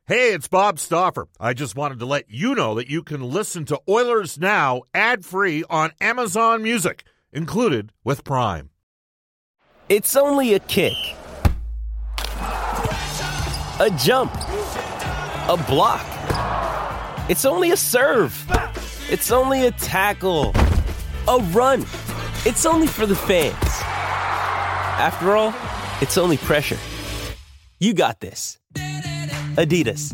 Hey, it's Bob Stauffer. I just wanted to let you know that you can listen to Oilers Now ad-free on Amazon Music, included with Prime. It's only a kick, a jump, a block. It's only a serve. It's only a tackle, a run. It's only for the fans. After all, it's only pressure. You got this. Adidas.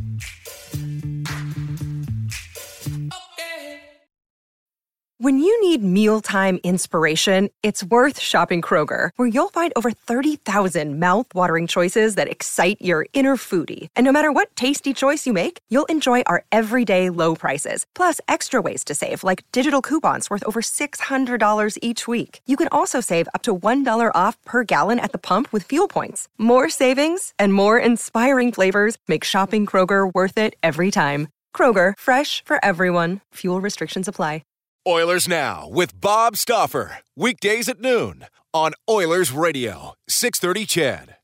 When you need mealtime inspiration, it's worth shopping Kroger, where you'll find over 30,000 mouth-watering choices that excite your inner foodie. And no matter what tasty choice you make, you'll enjoy our everyday low prices, plus extra ways to save, like digital coupons worth over $600 each week. You can also save up to $1 off per gallon at the pump with fuel points. More savings and more inspiring flavors make shopping Kroger worth it every time. Kroger, fresh for everyone. Fuel restrictions apply. Oilers Now with Bob Stauffer. Weekdays at noon on Oilers Radio, 630 CHED.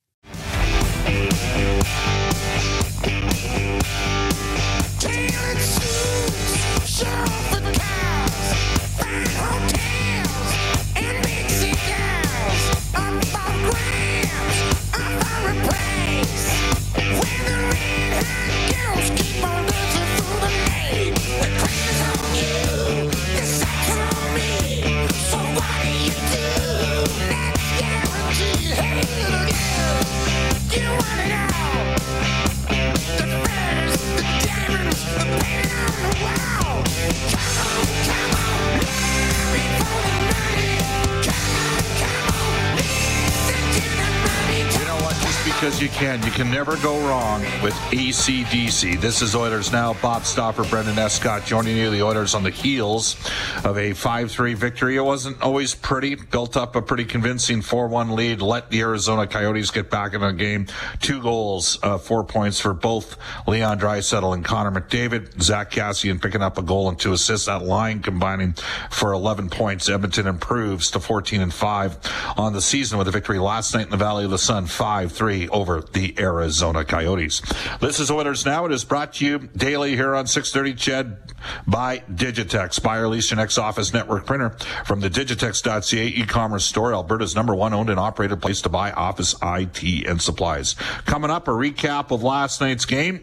Because you can never go wrong with AC/DC. This is Oilers Now. Bob Stauffer, Brendan Escott joining you. The Oilers on the heels of a 5-3 victory. It wasn't always pretty. Built up a pretty convincing 4-1 lead. Let the Arizona Coyotes get back in the game. 2 goals, 4 points for both Leon Draisaitl and Connor McDavid. Zach Kassian picking up a goal and 2 assists. That line combining for 11 points. Edmonton improves to 14-5 on the season with a victory last night in the Valley of the Sun, 5-3 over the Arizona Coyotes. This is Oilers Now. It is brought to you daily here on 630 CHED by Digitex. Buy or lease your next office network printer from the Digitex.ca e-commerce store, Alberta's #1 owned and operated place to buy office IT and supplies. Coming up, a recap of last night's game.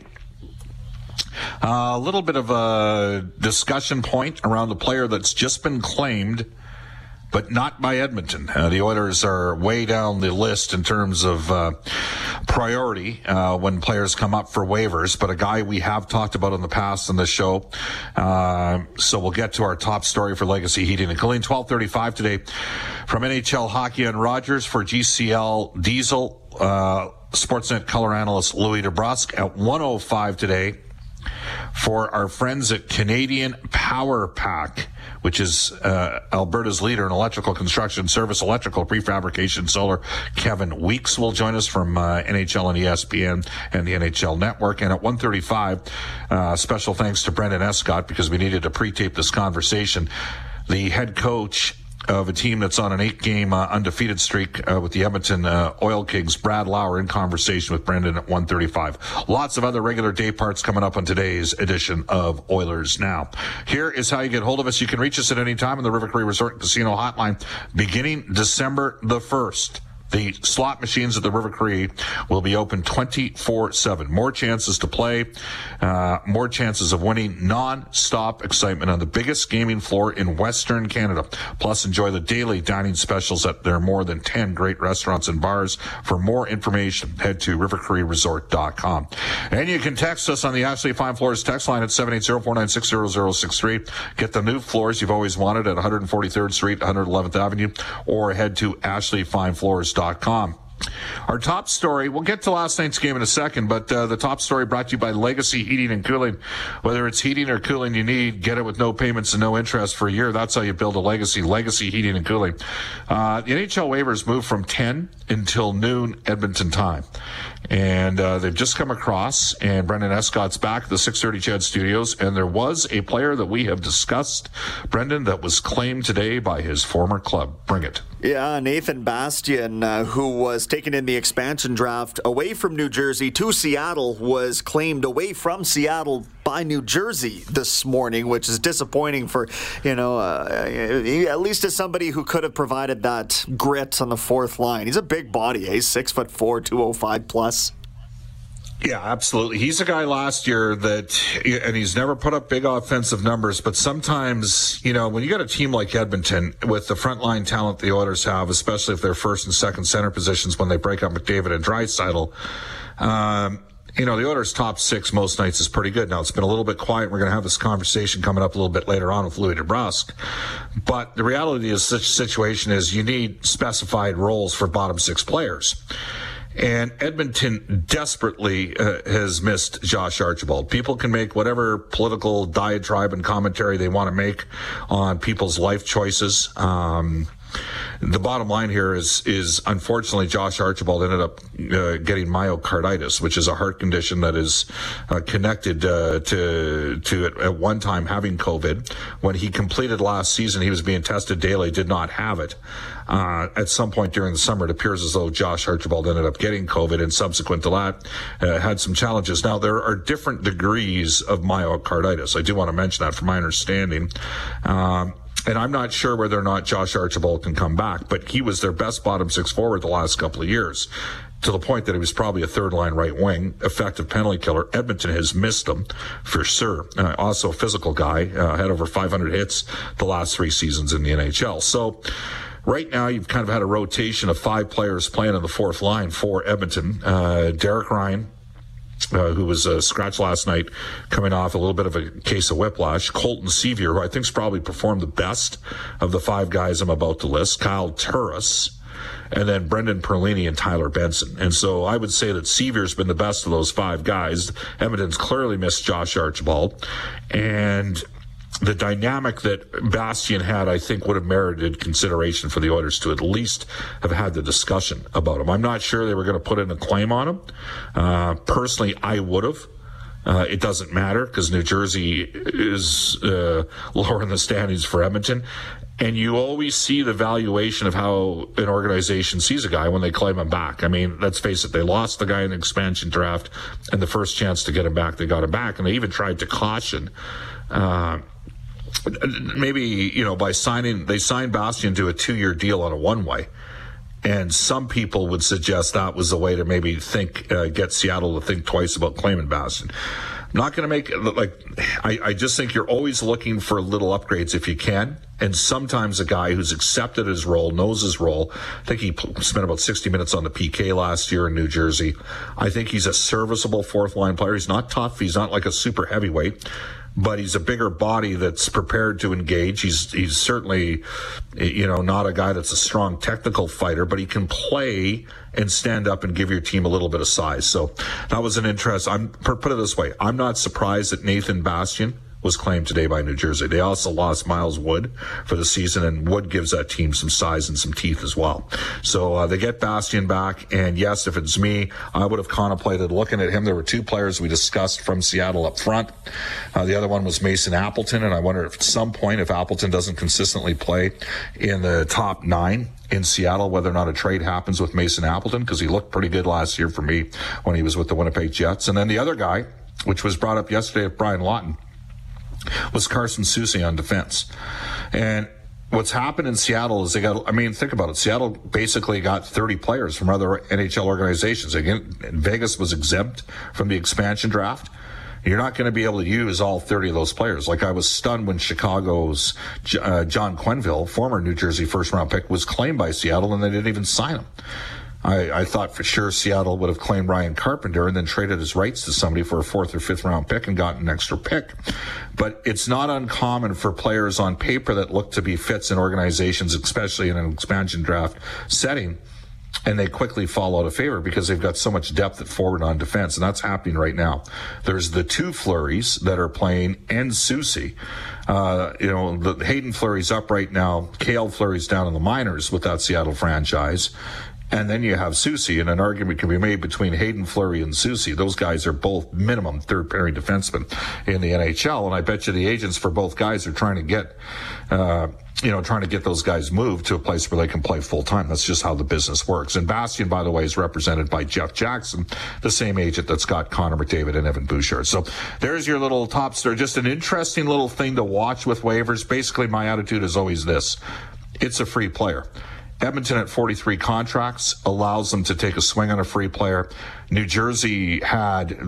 A little bit of a discussion point around the player that's just been claimed, but not by Edmonton. The Oilers are way down the list in terms of priority when players come up for waivers, but a guy we have talked about in the past on the show. So we'll get to our top story for Legacy Heating and Cooling. 12:35 today from NHL Hockey on Rogers for GCL Diesel. Sportsnet color analyst Louis DeBrusque at 1:05 today for our friends at Canadian Power Pack, which is Alberta's leader in electrical construction service, electrical prefabrication, solar. Kevin Weeks will join us from NHL and ESPN and the NHL Network. And at 1:35, special thanks to Brendan Escott, because we needed to pre-tape this conversation. The head coach of a team that's on an 8-game undefeated streak with the Edmonton Oil Kings, Brad Lauer, in conversation with Brendan at 1:35. Lots of other regular day parts coming up on today's edition of Oilers Now. Here is how you get hold of us. You can reach us at any time on the River Cree Resort and Casino hotline beginning December the 1st. The slot machines at the River Cree will be open 24/7. More chances to play, more chances of winning, non-stop excitement on the biggest gaming floor in Western Canada. Plus, enjoy the daily dining specials at their more than 10 great restaurants and bars. For more information, head to rivercreeresort.com. And you can text us on the Ashley Fine Floors text line at 780-496-0063. Get the new floors you've always wanted at 143rd Street, 111th Avenue, or head to ashleyfinefloors.com. Our top story, we'll get to last night's game in a second, but the top story brought to you by Legacy Heating and Cooling. Whether it's heating or cooling you need, get it with no payments and no interest for a year. That's how you build a legacy. Legacy Heating and Cooling. The NHL waivers move from 10 until noon Edmonton time. And they've just come across, and Brendan Escott's back at the 630 CHED studios, and there was a player that we have discussed, Brendan, that was claimed today by his former club. Bring it. Yeah, Nathan Bastian, who was taken in the expansion draft away from New Jersey to Seattle, was claimed away from Seattle by New Jersey this morning, which is disappointing for, at least as somebody who could have provided that grit on the fourth line. He's a big body, 6'4", 205 plus. Yeah, absolutely. He's a guy last year and he's never put up big offensive numbers, but sometimes, when you got a team like Edmonton with the frontline talent the Oilers have, especially if they're first and second center positions when they break up McDavid and Draisaitl, the Oilers' top six most nights is pretty good. Now, it's been a little bit quiet. We're going to have this conversation coming up a little bit later on with Louis DeBrusk. But the reality is such a situation is you need specified roles for bottom six players. And Edmonton desperately has missed Josh Archibald. People can make whatever political diatribe and commentary they want to make on people's life choices. The bottom line here is unfortunately Josh Archibald ended up getting myocarditis, which is a heart condition that is connected to at one time having COVID. When he completed last season, he was being tested daily, did not have it. At some point during the summer, it appears as though Josh Archibald ended up getting COVID, and subsequent to that, had some challenges. Now, there are different degrees of myocarditis. I do want to mention that from my understanding. And I'm not sure whether or not Josh Archibald can come back, but he was their best bottom six forward the last couple of years, to the point that he was probably a third-line right wing, effective penalty killer. Edmonton has missed him for sure. Also a physical guy, had over 500 hits the last 3 seasons in the NHL. So right now you've kind of had a rotation of 5 players playing on the fourth line for Edmonton. Derek Ryan, who was scratched last night, coming off a little bit of a case of whiplash. Colton Sevier, who I think's probably performed the best of the 5 guys I'm about to list. Kyle Turris, and then Brendan Perlini and Tyler Benson. And so I would say that Sevier's been the best of those 5 guys. Edmonton's clearly missed Josh Archibald. And the dynamic that Bastian had, I think, would have merited consideration for the Oilers to at least have had the discussion about him. I'm not sure they were going to put in a claim on him. Personally, I would have. It doesn't matter because New Jersey is lower in the standings for Edmonton. And you always see the valuation of how an organization sees a guy when they claim him back. I mean, let's face it, they lost the guy in the expansion draft, and the first chance to get him back, they got him back. And they even tried to caution maybe, by they signed Bastian to a 2-year deal on a one-way. And some people would suggest that was the way to maybe get Seattle to think twice about claiming Bastian. I'm not going to make it I just think you're always looking for little upgrades if you can. And sometimes a guy who's accepted his role, knows his role. I think he spent about 60 minutes on the PK last year in New Jersey. I think he's a serviceable fourth line player. He's not tough. He's not like a super heavyweight, but he's a bigger body that's prepared to engage. He's certainly, not a guy that's a strong technical fighter, but he can play and stand up and give your team a little bit of size. So that was an interest. Put it this way. I'm not surprised that Nathan Bastian was claimed today by New Jersey. They also lost Miles Wood for the season, and Wood gives that team some size and some teeth as well. So they get Bastian back, and yes, if it's me, I would have contemplated looking at him. There were 2 players we discussed from Seattle up front. The other one was Mason Appleton, and I wonder if at some point, if Appleton doesn't consistently play in the top 9 in Seattle, whether or not a trade happens with Mason Appleton, because he looked pretty good last year for me when he was with the Winnipeg Jets. And then the other guy, which was brought up yesterday with Brian Lawton, was Carson Soucy on defense. And what's happened in Seattle is think about it. Seattle basically got 30 players from other NHL organizations. Again, Vegas was exempt from the expansion draft. You're not going to be able to use all 30 of those players. Like, I was stunned when Chicago's John Quenneville, former New Jersey first-round pick, was claimed by Seattle, and they didn't even sign him. I thought for sure Seattle would have claimed Ryan Carpenter and then traded his rights to somebody for a 4th or 5th round pick and gotten an extra pick. But it's not uncommon for players on paper that look to be fits in organizations, especially in an expansion draft setting, and they quickly fall out of favor because they've got so much depth at forward on defense, and that's happening right now. There's the 2 Fleuries that are playing and Soucy. The Hayden Fleury's up right now. Cale Fleury's down in the minors with that Seattle franchise. And then you have Soucy, and an argument can be made between Hayden Fleury and Soucy. Those guys are both minimum third-pairing defensemen in the NHL, and I bet you the agents for both guys are trying to get trying to get those guys moved to a place where they can play full time. That's just how the business works. And Bastien, by the way, is represented by Jeff Jackson, the same agent that's got Connor McDavid and Evan Bouchard. So there's your little top story. Just an interesting little thing to watch with waivers. Basically, my attitude is always this. It's a free player. Edmonton at 43 contracts allows them to take a swing on a free player. New Jersey had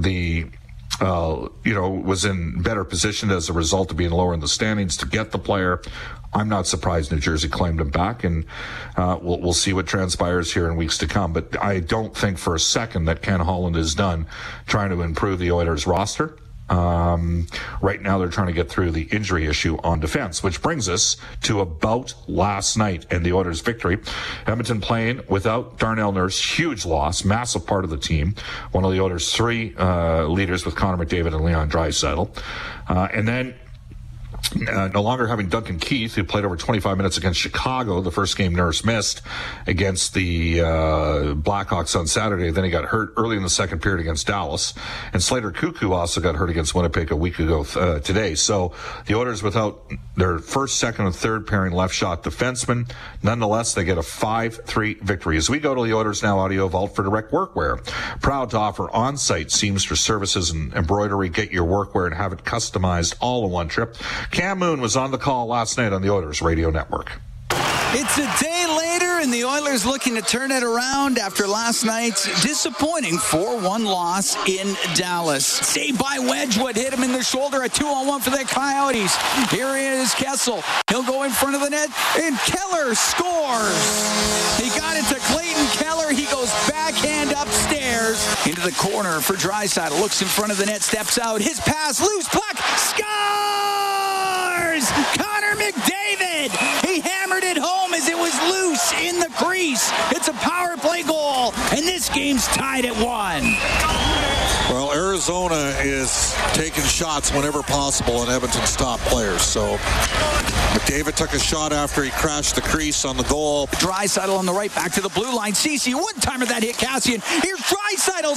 was in better position as a result of being lower in the standings to get the player. I'm not surprised New Jersey claimed him back, and we'll see what transpires here in weeks to come. But I don't think for a second that Ken Holland is done trying to improve the Oilers roster. Right now they're trying to get through the injury issue on defense, which brings us to about last night and the Oilers' victory. Edmonton playing without Darnell Nurse, huge loss, massive part of the team. One of the Oilers' three leaders with Connor McDavid and Leon Draisaitl. And then no longer having Duncan Keith, who played over 25 minutes against Chicago, the first game Nurse missed against the Blackhawks on Saturday. Then he got hurt early in the second period against Dallas. And Slater Cuckoo also got hurt against Winnipeg a week ago today. So the Oilers without their first, second, and third pairing left shot defensemen. Nonetheless, they get a 5-3 victory. As we go to the Oilers Now Audio Vault for direct workwear. Proud to offer on-site seamstress services and embroidery. Get your workwear and have it customized all in one trip. Cam Moon was on the call last night on the Oilers Radio Network. It's a day later, and the Oilers looking to turn it around after last night's disappointing 4-1 loss in Dallas. Saved by Wedgwood, hit him in the shoulder, a 2-on-1 for the Coyotes. Here is Kessel. He'll go in front of the net, and Keller scores. He got it to Clayton Keller. He goes backhand upstairs into the corner for Draisaitl. Looks in front of the net, steps out. His pass, loose puck, scores! Connor McDavid. He hammered it home as it was loose in the crease. It's a power play goal, and this game's tied at 1. Well, Arizona is taking shots whenever possible, and Edmonton's top players. So McDavid took a shot after he crashed the crease on the goal. Draisaitl on the right, back to the blue line. Ceci, one-timer that hit Kassian. Here's Draisaitl,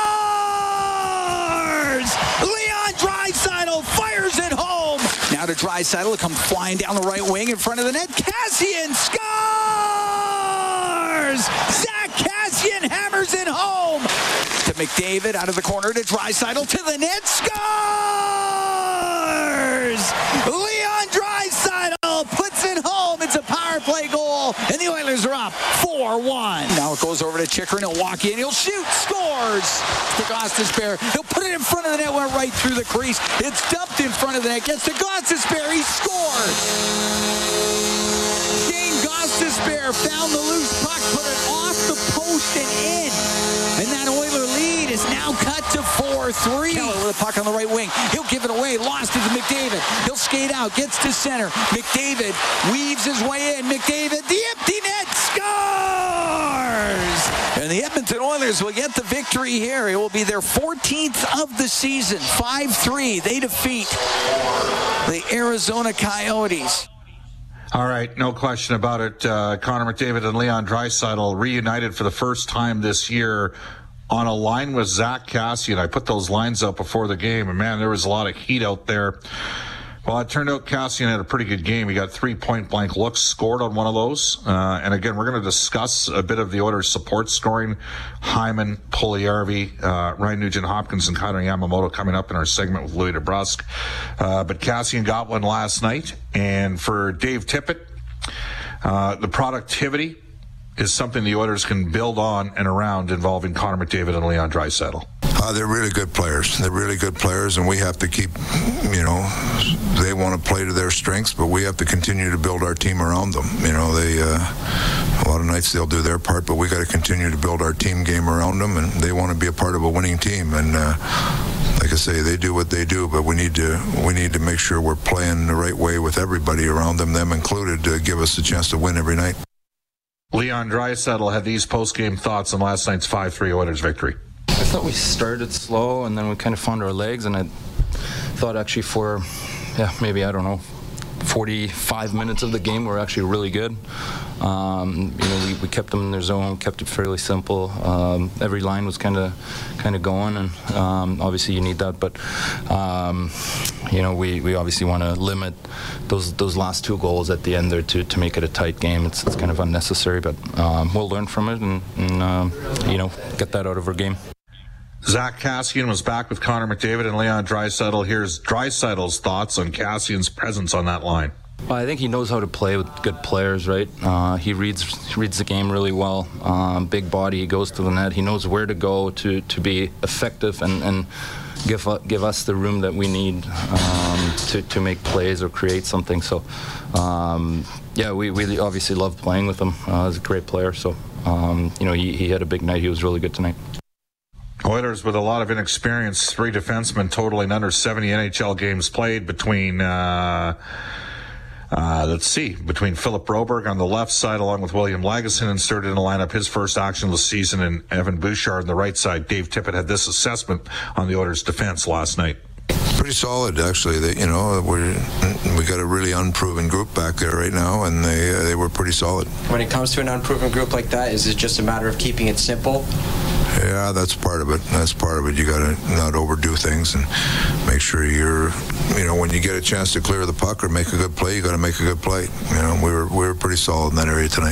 scores! Leon Draisaitl fires it home. Now to Draisaitl to come flying down the right wing in front of the net. Kassian scores! Zach Kassian hammers it home. To McDavid, out of the corner to Draisaitl, to the net, scores! Leon Draisaitl puts it home. It's a power play goal, and the Oilers are up 4-1. Now it goes over to Chychrun. He'll walk in. He'll shoot. Scores. To Gostisbehere. He'll put it in front of the net. Went right through the crease. It's dumped in front of the net. Gets to Gostisbehere. He scores. Shane Gostisbehere found the loose puck, put it off the post and in. And that Oiler lead is now cut to 4-3. Keller with the puck on the right wing. He'll give it away. Lost it to McDavid. He'll skate out. Gets to center. McDavid weaves his way in. McDavid, the empty net, scores! And the Edmonton Oilers will get the victory here. It will be their 14th of the season. 5-3. They defeat the Arizona Coyotes. All right, no question about it. Connor McDavid and Leon Draisaitl reunited for the first time this year on a line with Zach Kassian. I put those lines up before the game, and man, there was a lot of heat out there. Well, it turned out Kassian had a pretty good game. He got 3 point-blank looks, scored on one of those. And again, we're going to discuss a bit of the Oilers' support scoring. Hyman, Puljujarvi, Ryan Nugent-Hopkins, and Connor Yamamoto coming up in our segment with Louis DeBrusque. But Kassian got one last night. And for Dave Tippett, the productivity is something the Oilers can build on and around involving Connor McDavid and Leon Draisaitl. They're really good players. They're really good players, and we have to keep, they want to play to their strengths, but we have to continue to build our team around them. They, a lot of nights they'll do their part, but we got to continue to build our team game around them, and they want to be a part of a winning team. And like I say, they do what they do, but we need to make sure we're playing the right way with everybody around them included, to give us a chance to win every night. Leon Draisaitl had these post-game thoughts on last night's 5-3 Oilers victory. I thought we started slow, and then we kind of found our legs, and I thought actually for, maybe, I don't know, 45 minutes of the game were actually really good. We kept them in their zone, kept it fairly simple. Every line was kind of going, and obviously you need that. But we obviously want to limit those last 2 goals at the end there to make it a tight game. It's kind of unnecessary, but we'll learn from it and get that out of our game. Zach Kassian was back with Connor McDavid and Leon Draisaitl. Here's Draisaitl's thoughts on Kassian's presence on that line. Well, I think he knows how to play with good players, right? He reads the game really well. Big body, he goes to the net. He knows where to go to be effective and give us the room that we need to make plays or create something. So, we obviously love playing with him. He's a great player. So, he had a big night. He was really good tonight. Oilers with a lot of inexperience, 3 defensemen totaling under 70 NHL games played between Philip Broberg on the left side along with William Lagesson inserted in the lineup, his first action of the season, and Evan Bouchard on the right side. Dave Tippett had this assessment on the Oilers' defense last night. Pretty solid, actually. We got a really unproven group back there right now, and they were pretty solid. When it comes to an unproven group like that, is it just a matter of keeping it simple? Yeah, that's part of it. You got to not overdo things and make sure when you get a chance to clear the puck or make a good play, you got to make a good play. We were pretty solid in that area tonight.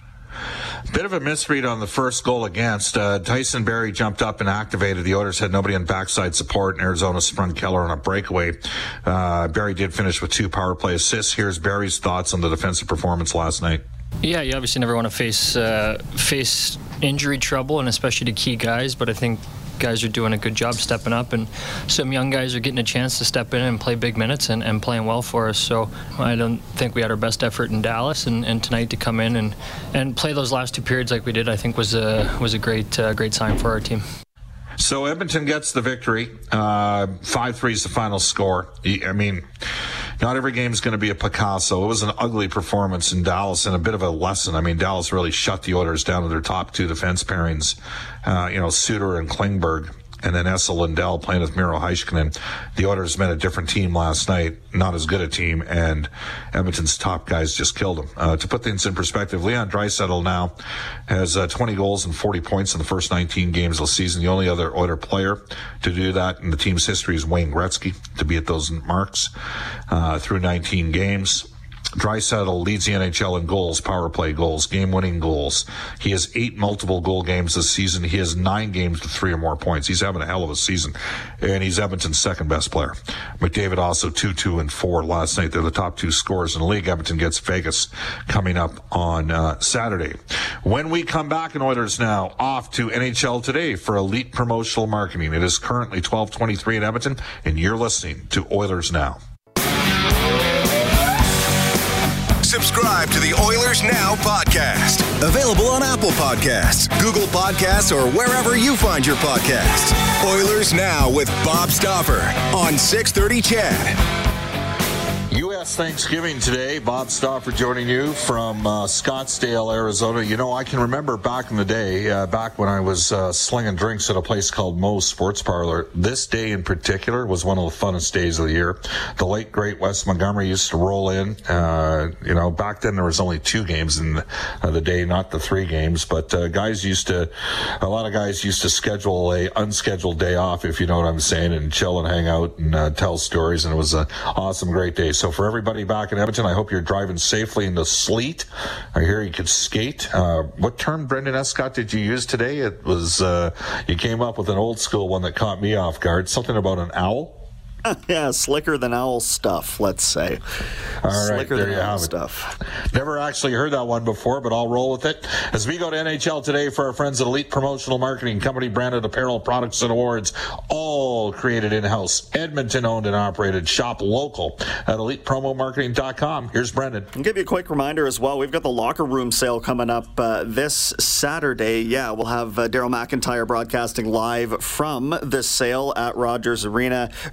Bit of a misread on the first goal against. Tyson Barrie jumped up and activated. The Oilers had nobody on backside support, and Arizona sprung Keller on a breakaway. Barrie did finish with 2 power play assists. Here's Barrie's thoughts on the defensive performance last night. Yeah, you obviously never want to face injury trouble, and especially to key guys, but I think guys are doing a good job stepping up, and some young guys are getting a chance to step in and play big minutes and playing well for us. So I don't think we had our best effort in Dallas, and tonight to come in and play those last 2 periods like we did, I think was a great sign for our team. So Edmonton gets the victory. 5-3 is the final score. I mean, not every game is going to be a Picasso. It was an ugly performance in Dallas and a bit of a lesson. I mean, Dallas really shut the Oilers down to their top 2 defense pairings, Suter and Klingberg, and then Esa Lindell playing with Miro Heiskanen. The Oilers met a different team last night, not as good a team, and Edmonton's top guys just killed them. To put things in perspective, Leon Draisaitl now has 20 goals and 40 points in the first 19 games of the season. The only other Oiler player to do that in the team's history is Wayne Gretzky, to be at those marks through 19 games. Draisaitl leads the NHL in goals, power play goals, game-winning goals. He has 8 multiple goal games this season. He has 9 games with 3 or more points. He's having a hell of a season, and he's Edmonton's second best player. McDavid also 2, 2, and 4 last night. They're the top 2 scorers in the league. Edmonton gets Vegas coming up on Saturday. When we come back in Oilers Now, off to NHL Today for Elite Promotional Marketing. It is currently 12:23 in Edmonton, and you're listening to Oilers Now. Subscribe to the Oilers Now podcast. Available on Apple Podcasts, Google Podcasts, or wherever you find your podcasts. Oilers Now with Bob Stauffer on 630 CHED. U.S. Thanksgiving today. Bob Stauffer joining you from Scottsdale, Arizona. I can remember back in the day, back when I was slinging drinks at a place called Moe's Sports Parlor. This day in particular was one of the funnest days of the year. The late, great Wes Montgomery used to roll in. Back then there was only 2 games in the day, not the 3 games. But a lot of guys used to schedule a unscheduled day off, if you know what I'm saying, and chill and hang out and tell stories. And it was an awesome, great day. So for everybody back in Edmonton, I hope you're driving safely in the sleet. I hear you could skate. What term, Brendan Escott, did you use today? It was, you came up with an old school one that caught me off guard. Something about an owl? Yeah, slicker than owl stuff, let's say. All right, slicker there than you owl have it. Stuff. Never actually heard that one before, but I'll roll with it. As we go to NHL Today for our friends at Elite Promotional Marketing, company-branded apparel, products, and awards, all created in-house, Edmonton-owned and operated. Shop local at ElitePromoMarketing.com. Here's Brendan. I'll give you a quick reminder as well. We've got the locker room sale coming up this Saturday. Yeah, we'll have Daryl McIntyre broadcasting live from this sale at Rogers Arena, or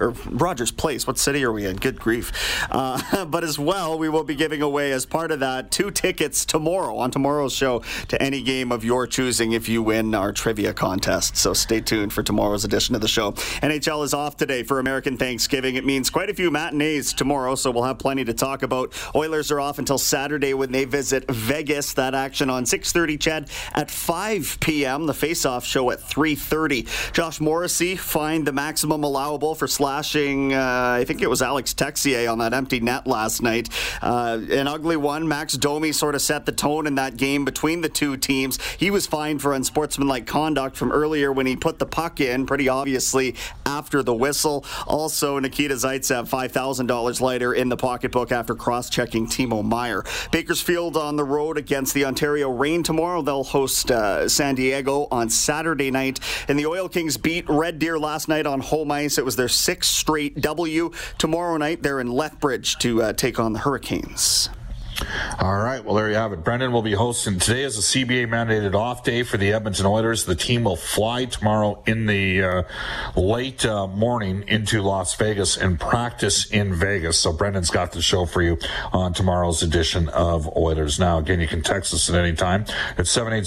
Rogers Place. What city are we in? Good grief. But as well, we will be giving away, as part of that, 2 tickets tomorrow on tomorrow's show to any game of your choosing if you win our trivia contest. So stay tuned for tomorrow's edition of the show. NHL is off today for American Thanksgiving. It means quite a few matinees tomorrow, so we'll have plenty to talk about. Oilers are off until Saturday when they visit Vegas. That action on 6:30, Chad, at 5 p.m. The face-off show at 3:30. Josh Morrissey fined the maximum allowable for slashing, I think it was Alex Texier on that empty net last night. An ugly one. Max Domi sort of set the tone in that game between the two teams. He was fined for unsportsmanlike conduct from earlier when he put the puck in, pretty obviously, after the whistle. Also, Nikita Zaitsev, $5,000 lighter in the pocketbook after cross-checking Timo Meier. Bakersfield on the road against the Ontario Reign tomorrow. They'll host San Diego on Saturday night. And the Oil Kings beat Red Deer last night on home ice. It was their 6th straight W. Tomorrow night, they're in Lethbridge to take on the Hurricanes. All right, well, there you have it. Brendan will be hosting. Today is a CBA-mandated off day for the Edmonton Oilers. The team will fly tomorrow in the late morning into Las Vegas and practice in Vegas. So Brendan's got the show for you on tomorrow's edition of Oilers Now. Again, you can text us at any time at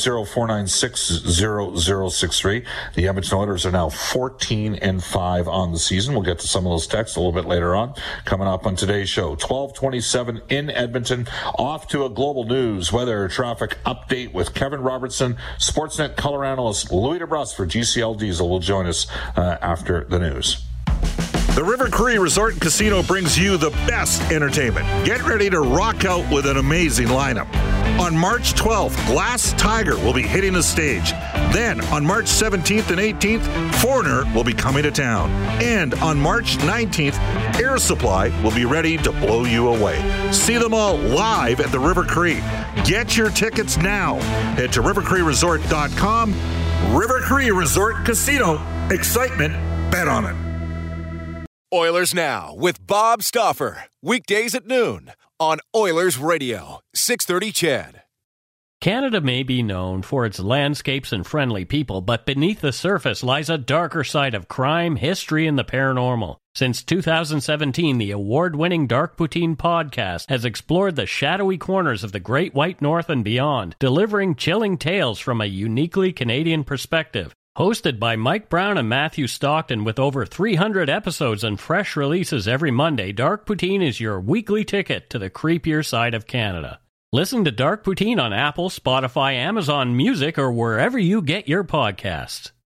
780-496-0063. The Edmonton Oilers are now 14-5 on the season. We'll get to some of those texts a little bit later on. Coming up on today's show, 12:27 in Edmonton. Off to a global news weather traffic update with Kevin Robertson. Sportsnet color analyst Louis DeBrusk for GCL Diesel will join us after the news. The River Cree Resort and Casino brings you the best entertainment. Get ready to rock out with an amazing lineup. On March 12th, Glass Tiger will be hitting the stage. Then, on March 17th and 18th, Foreigner will be coming to town. And on March 19th, Air Supply will be ready to blow you away. See them all live at the River Cree. Get your tickets now. Head to rivercreeresort.com. River Cree Resort Casino. Excitement. Bet on it. Oilers Now with Bob Stauffer. Weekdays at noon on Oilers Radio, 630 CHED. Canada may be known for its landscapes and friendly people, but beneath the surface lies a darker side of crime, history, and the paranormal. Since 2017, the award-winning Dark Poutine podcast has explored the shadowy corners of the Great White North and beyond, delivering chilling tales from a uniquely Canadian perspective. Hosted by Mike Brown and Matthew Stockton with over 300 episodes and fresh releases every Monday, Dark Poutine is your weekly ticket to the creepier side of Canada. Listen to Dark Poutine on Apple, Spotify, Amazon Music, or wherever you get your podcasts.